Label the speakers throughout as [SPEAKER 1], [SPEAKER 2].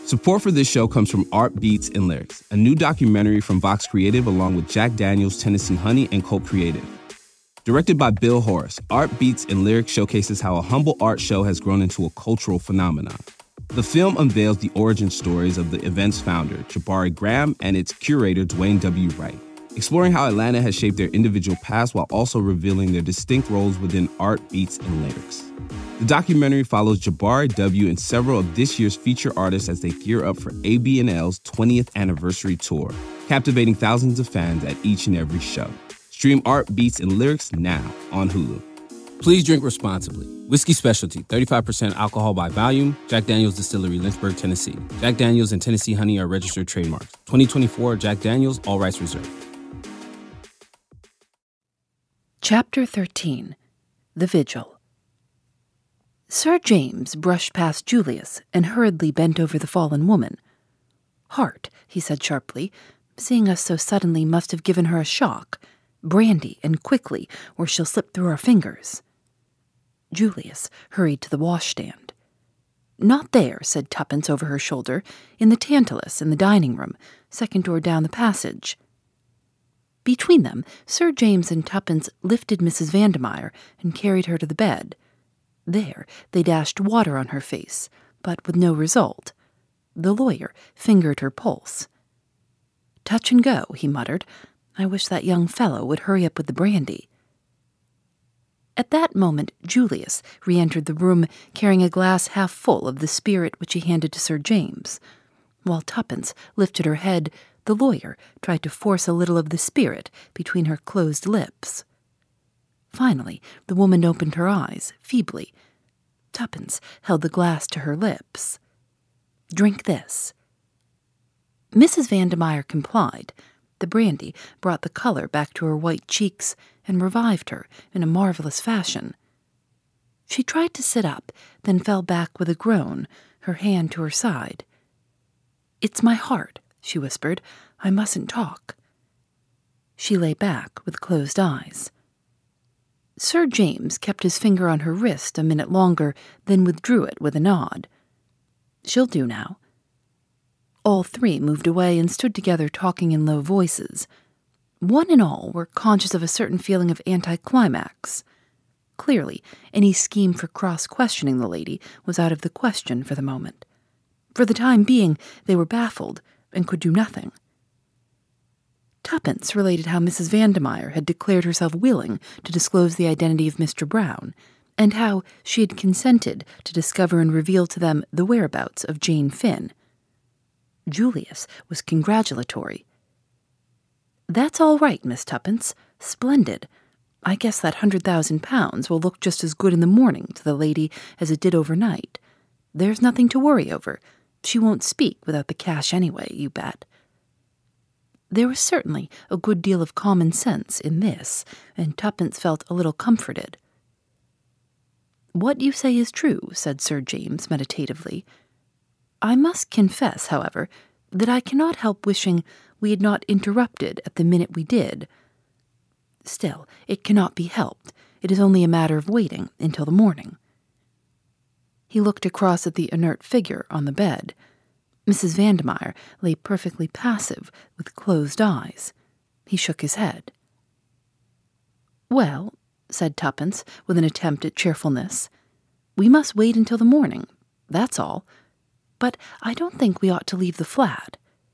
[SPEAKER 1] Support for this show comes from Art Beats and Lyrics, a new documentary from Vox Creative along with Jack Daniels, Tennessee Honey, and Cult Creative. Directed by Bill Horace, Art Beats and Lyrics showcases how a humble art show has grown into a cultural phenomenon. The film unveils the origin stories of the event's founder, Jabari Graham, and its curator, Dwayne W. Wright, exploring how Atlanta has shaped their individual paths while also revealing their distinct roles within Art Beats and Lyrics. The documentary follows Jabari W. and several of this year's feature artists as they gear up for ABNL's 20th anniversary tour, captivating thousands of fans at each and every show. Stream Art Beats and Lyrics now on Hulu. Please drink responsibly. Whiskey Specialty, 35% alcohol by volume. Jack Daniels Distillery, Lynchburg, Tennessee. Jack Daniels and Tennessee Honey are registered trademarks. 2024 Jack Daniels, all rights reserved.
[SPEAKER 2] Chapter 13. The Vigil. Sir James brushed past Julius and hurriedly bent over the fallen woman. "Heart," he said sharply. "Seeing us so suddenly must have given her a shock. Brandy, and quickly, or she'll slip through our fingers." Julius hurried to the washstand. "Not there," said Tuppence over her shoulder. "In the Tantalus, in the dining room, second door down the passage." Between them, Sir James and Tuppence lifted Mrs. Vandermeyer and carried her to the bed. There, they dashed water on her face, but with no result. The lawyer fingered her pulse. "Touch and go," he muttered. "I wish that young fellow would hurry up with the brandy." At that moment, Julius re-entered the room, carrying a glass half full of the spirit which he handed to Sir James. While Tuppence lifted her head, the lawyer tried to force a little of the spirit between her closed lips. Finally, the woman opened her eyes, feebly. Tuppence held the glass to her lips. "Drink this." Mrs. Vandermeyer complied. The brandy brought the color back to her white cheeks and revived her in a marvelous fashion. She tried to sit up, then fell back with a groan, her hand to her side. "It's my heart," she whispered. "I mustn't talk." She lay back with closed eyes. Sir James kept his finger on her wrist a minute longer, then withdrew it with a nod. "She'll do now." All three moved away and stood together talking in low voices. One and all were conscious of a certain feeling of anticlimax. Clearly, any scheme for cross-questioning the lady was out of the question for the moment. For the time being, they were baffled and could do nothing. Tuppence related how Mrs. Vandermeyer had declared herself willing to disclose the identity of Mr. Brown, and how she had consented to discover and reveal to them the whereabouts of Jane Finn. Julius was congratulatory. "That's all right, Miss Tuppence. Splendid. I guess that £100,000 will look just as good in the morning to the lady as it did overnight. There's nothing to worry over. She won't speak without the cash anyway, you bet." There was certainly a good deal of common sense in this, and Tuppence felt a little comforted. "What you say is true," said Sir James meditatively. "I must confess, however, that I cannot help wishing we had not interrupted at the minute we did. Still, it cannot be helped. It is only a matter of waiting until the morning." He looked across at the inert figure on the bed. Mrs. Vandermeyer lay perfectly passive, with closed eyes. He shook his head. "Well," said Tuppence, with an attempt at cheerfulness, "we must wait until the morning, that's all. But I don't think we ought to leave the flat."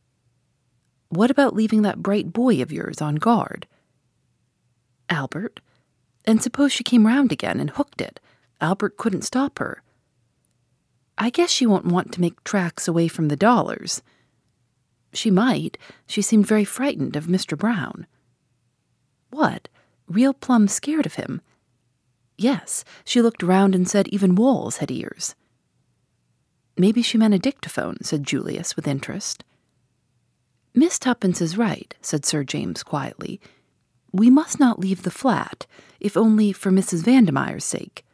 [SPEAKER 2] "What about leaving that bright boy of yours on guard?" "Albert? And suppose she came round again and hooked it? Albert couldn't stop her." "I guess she won't want to make tracks away from the dollars." "She might. She seemed very frightened of Mr. Brown." "What? Real plumb scared of him?" "Yes. She looked around and said even walls had ears." "Maybe she meant a dictaphone," said Julius with interest. "Miss Tuppence is right," said Sir James quietly. "We must not leave the flat, if only for Mrs. Vandermeyer's sake."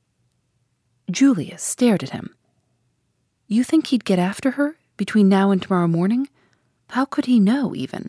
[SPEAKER 2] Julius stared at him. "You think he'd get after her, between now and tomorrow morning? How could he know, even?"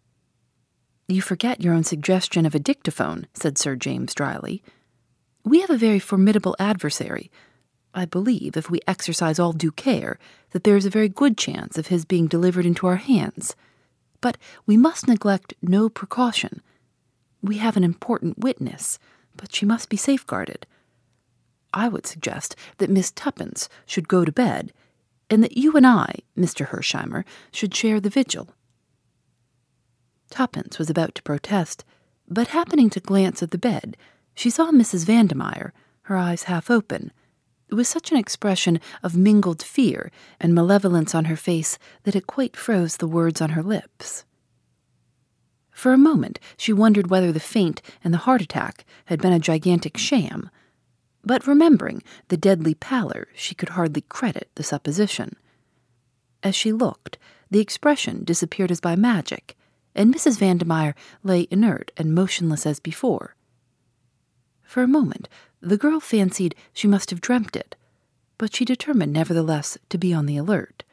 [SPEAKER 2] "You forget your own suggestion of a dictaphone," said Sir James dryly. "We have a very formidable adversary. I believe, if we exercise all due care, that there is a very good chance of his being delivered into our hands. But we must neglect no precaution. We have an important witness, but she must be safeguarded. I would suggest that Miss Tuppence should go to bed, and that you and I, Mr. Hersheimer, should share the vigil." Tuppence was about to protest, but happening to glance at the bed, she saw Mrs. Vandemeyer, her eyes half open, with such an expression of mingled fear and malevolence on her face that it quite froze the words on her lips. For a moment she wondered whether the faint and the heart attack had been a gigantic sham, but remembering the deadly pallor, she could hardly credit the supposition. As she looked, the expression disappeared as by magic, and Mrs. Vandemeyer lay inert and motionless as before. For a moment the girl fancied she must have dreamt it, but she determined nevertheless to be on the alert.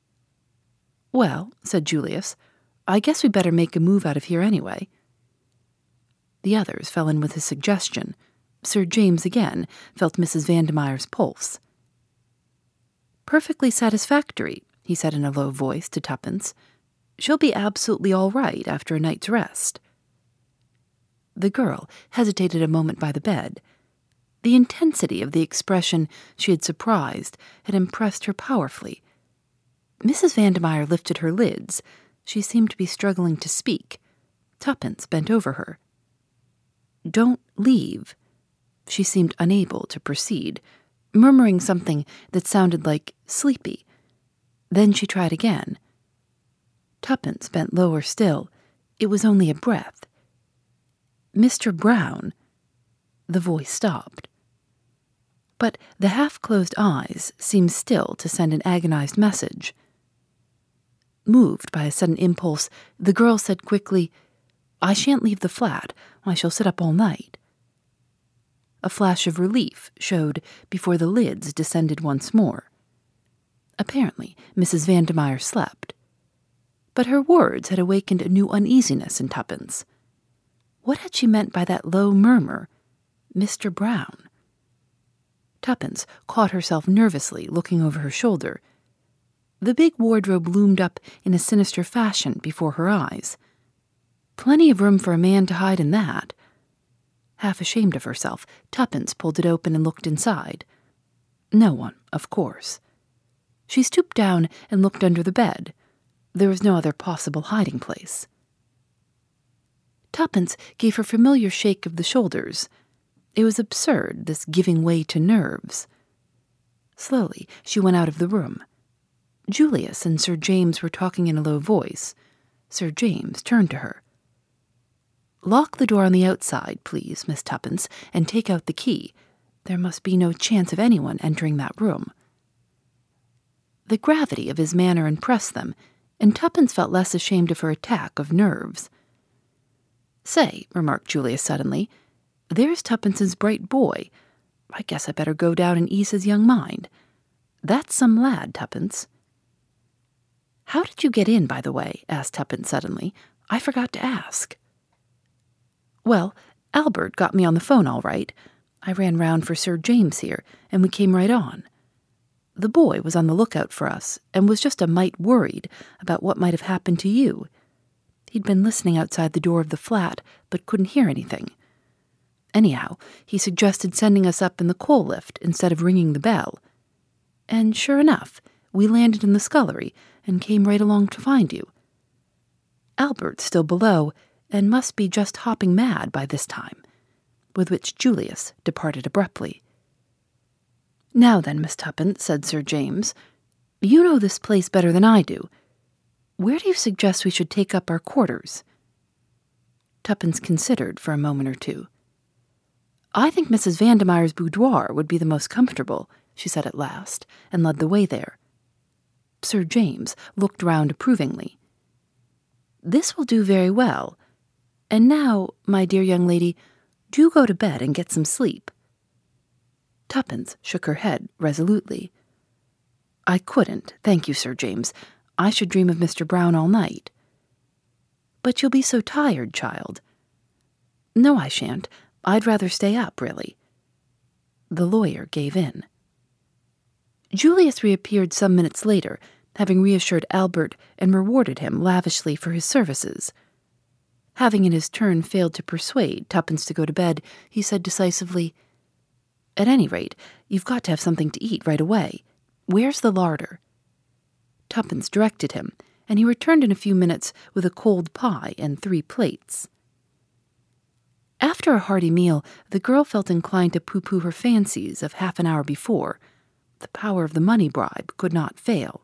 [SPEAKER 2] "Well," said Julius, "I guess we better make a move out of here anyway." The others fell in with his suggestion. Sir James again felt Mrs. Vandemeyer's pulse. "Perfectly satisfactory," he said in a low voice to Tuppence. "She'll be absolutely all right after a night's rest." The girl hesitated a moment by the bed. The intensity of the expression she had surprised had impressed her powerfully. Mrs. Vandemeyer lifted her lids. She seemed to be struggling to speak. Tuppence bent over her. "Don't leave." She seemed unable to proceed, murmuring something that sounded like sleepy. Then she tried again. Tuppence bent lower still. It was only a breath. "Mr. Brown." The voice stopped. But the half-closed eyes seemed still to send an agonized message. Moved by a sudden impulse, the girl said quickly, "I shan't leave the flat. I shall sit up all night." A flash of relief showed before the lids descended once more. Apparently, Mrs. Vandemeyer slept. But her words had awakened a new uneasiness in Tuppence. What had she meant by that low murmur, "Mr. Brown"? Tuppence caught herself nervously looking over her shoulder. The big wardrobe loomed up in a sinister fashion before her eyes. Plenty of room for a man to hide in that. Half ashamed of herself, Tuppence pulled it open and looked inside. No one, of course. She stooped down and looked under the bed. There was no other possible hiding place. Tuppence gave her familiar shake of the shoulders. It was absurd, this giving way to nerves. Slowly she went out of the room. Julius and Sir James were talking in a low voice. Sir James turned to her. "Lock the door on the outside, please, Miss Tuppence, and take out the key. There must be no chance of anyone entering that room." The gravity of his manner impressed them, and Tuppence felt less ashamed of her attack of nerves. "Say," remarked Julius suddenly, "there's Tuppence's bright boy. I guess I better go down and ease his young mind. That's some lad, Tuppence." "How did you get in, by the way?" asked Tuppence suddenly. "I forgot to ask." "Well, Albert got me on the phone all right. I ran round for Sir James here, and we came right on. The boy was on the lookout for us, and was just a mite worried about what might have happened to you. He'd been listening outside the door of the flat, but couldn't hear anything. Anyhow, he suggested sending us up in the coal lift instead of ringing the bell. And sure enough, we landed in the scullery and came right along to find you. Albert's still below, and must be just hopping mad by this time," with which Julius departed abruptly. "Now then, Miss Tuppence," said Sir James, "you know this place better than I do. Where do you suggest we should take up our quarters?" Tuppence considered for a moment or two. "I think Mrs. Vandemeyer's boudoir would be the most comfortable," she said at last, and led the way there. Sir James looked round approvingly. "This will do very well. And now, my dear young lady, do go to bed and get some sleep." Tuppence shook her head resolutely. "I couldn't, thank you, Sir James. I should dream of Mr. Brown all night." "But you'll be so tired, child." "No, I shan't. I'd rather stay up, really." The lawyer gave in. Julius reappeared some minutes later, having reassured Albert and rewarded him lavishly for his services. Having in his turn failed to persuade Tuppence to go to bed, he said decisively, "At any rate, you've got to have something to eat right away. Where's the larder?" Tuppence directed him, and he returned in a few minutes with a cold pie and 3 plates. After a hearty meal, the girl felt inclined to pooh-pooh her fancies of half an hour before. The power of the money bribe could not fail.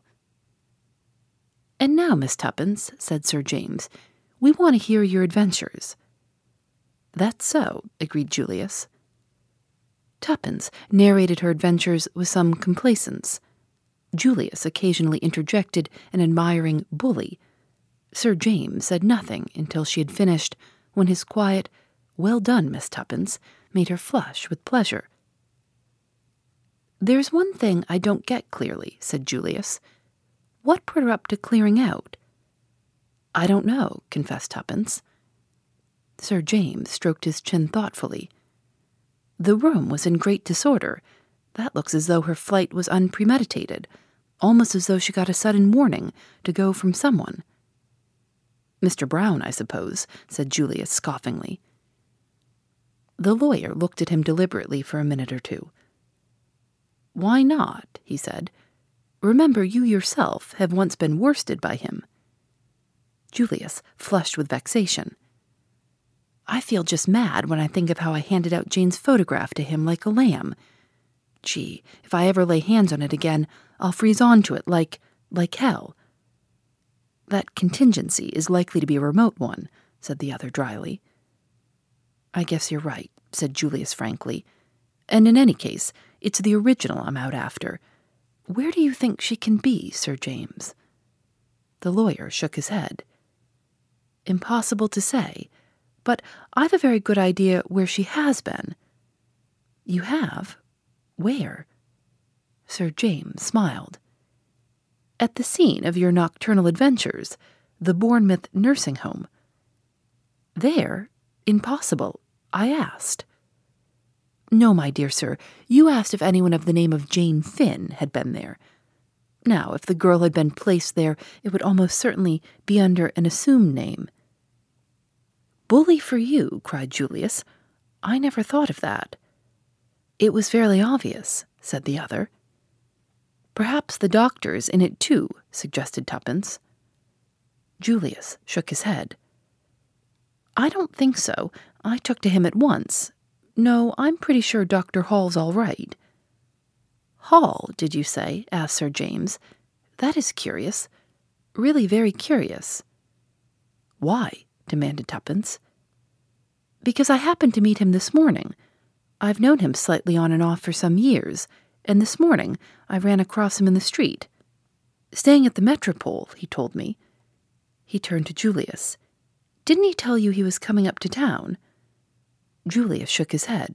[SPEAKER 2] "And now, Miss Tuppence," said Sir James, "we want to hear your adventures." "That's so," agreed Julius. Tuppence narrated her adventures with some complacence. Julius occasionally interjected an admiring bully. Sir James said nothing until she had finished, when his quiet, "Well done, Miss Tuppence," made her flush with pleasure. "There's one thing I don't get clearly," said Julius. "What put her up to clearing out?" "I don't know," confessed Tuppence. Sir James stroked his chin thoughtfully. "The room was in great disorder. That looks as though her flight was unpremeditated, almost as though she got a sudden warning to go from someone." "Mr. Brown, I suppose," said Julius scoffingly. The lawyer looked at him deliberately for a minute or two. "Why not?" he said. "Remember, you yourself have once been worsted by him." Julius flushed with vexation. "I feel just mad when I think of how I handed out Jane's photograph to him like a lamb. Gee, if I ever lay hands on it again, I'll freeze onto it like hell." "That contingency is likely to be a remote one," said the other dryly. "I guess you're right," said Julius frankly. "And in any case, it's the original I'm out after. Where do you think she can be, Sir James?" The lawyer shook his head. "Impossible to say, but I've a very good idea where she has been." "You have? Where?" Sir James smiled. "At the scene of your nocturnal adventures, the Bournemouth nursing home." "There? Impossible. I asked." "No, my dear sir, you asked if anyone of the name of Jane Finn had been there. Now, if the girl had been placed there, it would almost certainly be under an assumed name." "Bully for you," cried Julius. "I never thought of that." "It was fairly obvious," said the other. "Perhaps the doctor's in it too," suggested Tuppence. Julius shook his head. "I don't think so. I took to him at once. No, I'm pretty sure Dr. Hall's all right." "Hall, did you say?" asked Sir James. "That is curious. Really very curious." "Why?" demanded Tuppence. "Because I happened to meet him this morning. I've known him slightly on and off for some years, and this morning I ran across him in the street. Staying at the Metropole, he told me." He turned to Julius. "Didn't he tell you he was coming up to town?" Julius shook his head.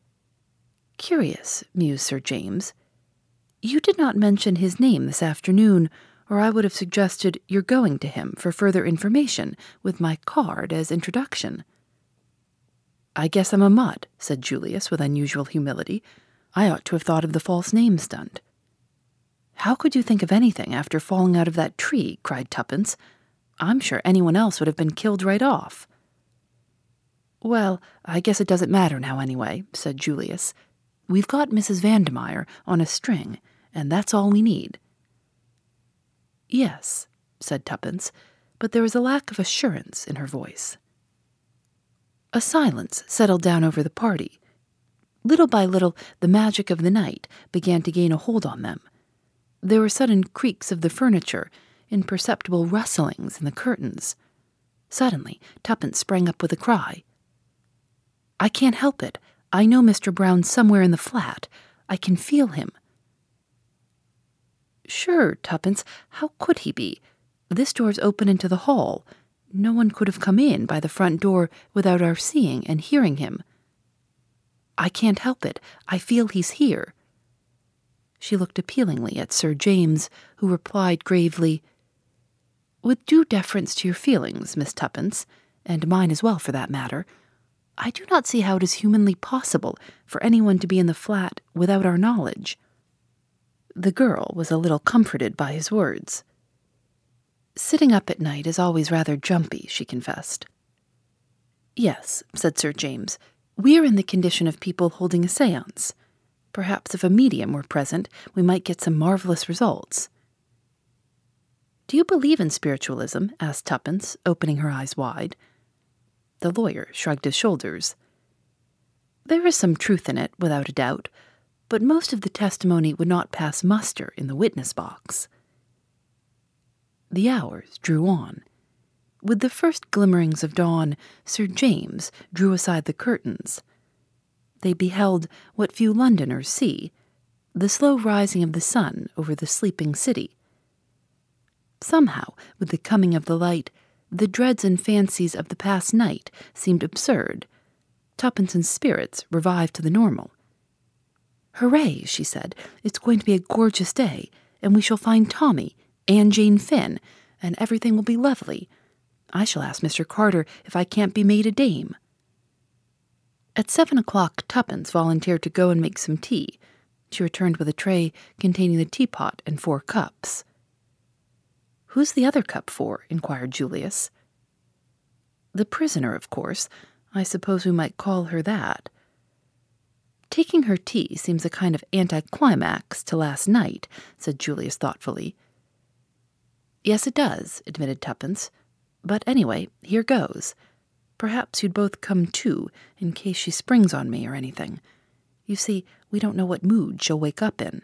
[SPEAKER 2] "Curious," mused Sir James. "You did not mention his name this afternoon, or I would have suggested your going to him for further information with my card as introduction." "I guess I'm a mutt," said Julius with unusual humility. "I ought to have thought of the false name stunt." "How could you think of anything after falling out of that tree?" cried Tuppence. "I'm sure anyone else would have been killed right off." "Well, I guess it doesn't matter now anyway," said Julius. "We've got Mrs. Vandermeyer on a string, and that's all we need." "Yes," said Tuppence, but there was a lack of assurance in her voice. A silence settled down over the party. Little by little, the magic of the night began to gain a hold on them. There were sudden creaks of the furniture, imperceptible rustlings in the curtains. Suddenly, Tuppence sprang up with a cry. "I can't help it. I know Mr. Brown's somewhere in the flat. I can feel him." "Sure, Tuppence, how could he be? This door's open into the hall. No one could have come in by the front door without our seeing and hearing him." "I can't help it. I feel he's here." She looked appealingly at Sir James, who replied gravely, "With due deference to your feelings, Miss Tuppence, and mine as well for that matter, I do not see how it is humanly possible for anyone to be in the flat without our knowledge." The girl was a little comforted by his words. "Sitting up at night is always rather jumpy," she confessed. "Yes," said Sir James, "we are in the condition of people holding a séance. Perhaps if a medium were present, we might get some marvelous results." "Do you believe in spiritualism?" asked Tuppence, opening her eyes wide. The lawyer shrugged his shoulders. "There is some truth in it, without a doubt, but most of the testimony would not pass muster in the witness box." The hours drew on. With the first glimmerings of dawn, Sir James drew aside the curtains. They beheld what few Londoners see, the slow rising of the sun over the sleeping city. Somehow, with the coming of the light, the dreads and fancies of the past night seemed absurd. Tuppence's spirits revived to the normal. "Hooray," she said, "it's going to be a gorgeous day, and we shall find Tommy and Jane Finn, and everything will be lovely. I shall ask Mr. Carter if I can't be made a dame." At 7 o'clock, Tuppence volunteered to go and make some tea. She returned with a tray containing the teapot and 4 cups. "Who's the other cup for?" inquired Julius. "The prisoner, of course. I suppose we might call her that." "Taking her tea seems a kind of anticlimax to last night," said Julius thoughtfully. "Yes, it does," admitted Tuppence. "But anyway, here goes. Perhaps you'd both come too, in case she springs on me or anything. You see, we don't know what mood she'll wake up in."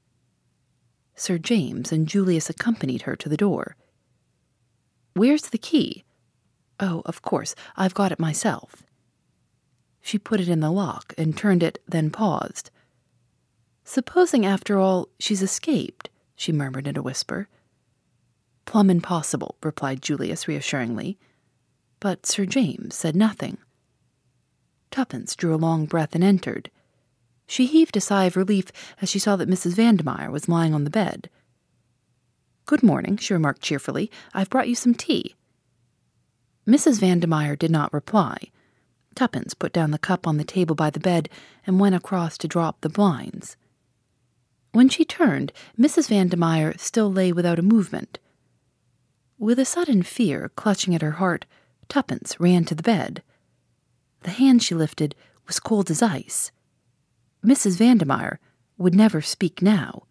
[SPEAKER 2] Sir James and Julius accompanied her to the door. "Where's the key?" "Oh, of course, I've got it myself." She put it in the lock and turned it, then paused. "Supposing, after all, she's escaped," she murmured in a whisper. "Plumb impossible," replied Julius reassuringly. But Sir James said nothing. Tuppence drew a long breath and entered. She heaved a sigh of relief as she saw that Mrs. Vandemeyer was lying on the bed. "Good morning," she remarked cheerfully. "I've brought you some tea." Mrs. Vandemeyer did not reply. Tuppence put down the cup on the table by the bed and went across to draw up the blinds. When she turned, Mrs. Vandemeyer still lay without a movement. With a sudden fear clutching at her heart, Tuppence ran to the bed. The hand she lifted was cold as ice. Mrs. Vandemeyer would never speak now.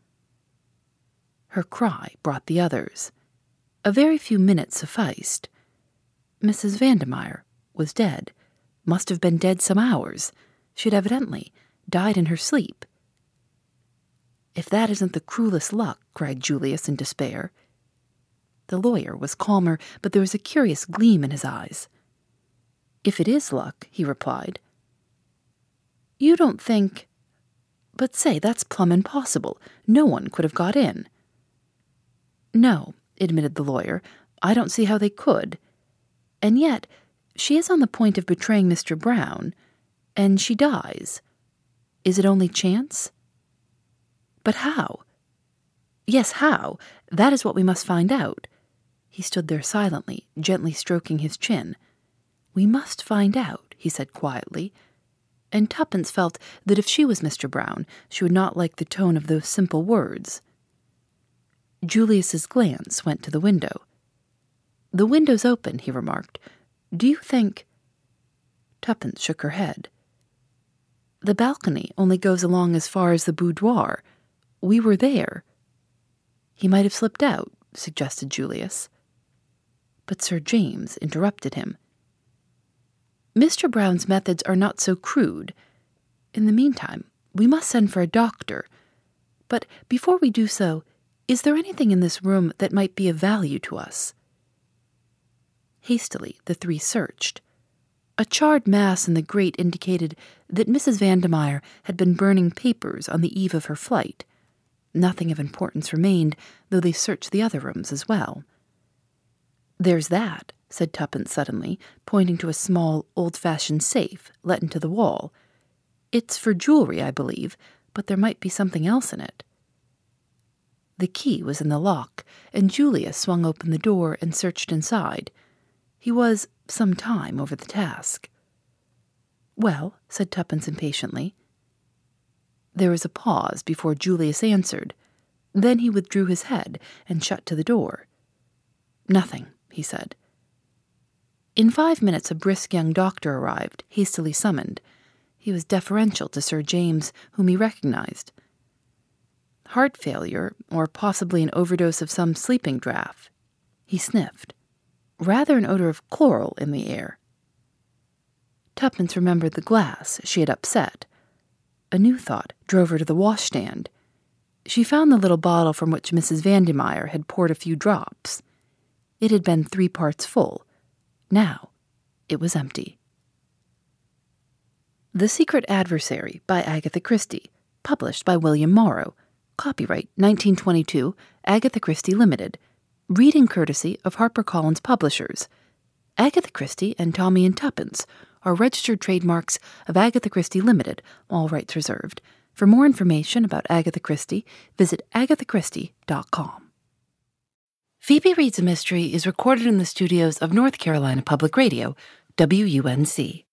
[SPEAKER 2] Her cry brought the others. A very few minutes sufficed. Mrs. Vandemeyer was dead. Must have been dead some hours. She had evidently died in her sleep. "If that isn't the cruelest luck," cried Julius in despair. The lawyer was calmer, but there was a curious gleam in his eyes. "If it is luck," he replied. "You don't think— But say, that's plumb impossible. No one could have got in." "No," admitted the lawyer, "I don't see how they could. And yet, she is on the point of betraying Mr. Brown, and she dies. Is it only chance?" "But how?" "Yes, how? That is what we must find out." He stood there silently, gently stroking his chin. "We must find out," he said quietly. And Tuppence felt that if she was Mr. Brown, she would not like the tone of those simple words. Julius's glance went to the window. "The window's open," he remarked. "Do you think—" Tuppence shook her head. "The balcony only goes along as far as the boudoir. We were there." "He might have slipped out," suggested Julius. But Sir James interrupted him. "Mr. Brown's methods are not so crude. In the meantime, we must send for a doctor. But before we do so, is there anything in this room that might be of value to us?" Hastily, the three searched. A charred mass in the grate indicated that Mrs. Vandemeyer had been burning papers on the eve of her flight. Nothing of importance remained, though they searched the other rooms as well. "There's that," said Tuppence suddenly, pointing to a small, old-fashioned safe let into the wall. "It's for jewelry, I believe, but there might be something else in it." The key was in the lock, and Julius swung open the door and searched inside. He was some time over the task. "Well," said Tuppence impatiently. There was a pause before Julius answered. Then he withdrew his head and shut to the door. "Nothing," he said. In 5 minutes a brisk young doctor arrived, hastily summoned. He was deferential to Sir James, whom he recognized. "Heart failure, or possibly an overdose of some sleeping draught." He sniffed. Rather an odor of chloral in the air. Tuppence remembered the glass she had upset. A new thought drove her to the washstand. She found the little bottle from which Mrs. Vandemeyer had poured a few drops. It had been 3 parts full. Now it was empty. The Secret Adversary by Agatha Christie, published by William Morrow. Copyright 1922, Agatha Christie Limited. Reading courtesy of HarperCollins Publishers. Agatha Christie and Tommy and Tuppence are registered trademarks of Agatha Christie Limited, all rights reserved. For more information about Agatha Christie, visit agathachristie.com. Phoebe Reads a Mystery is recorded in the studios of North Carolina Public Radio, WUNC.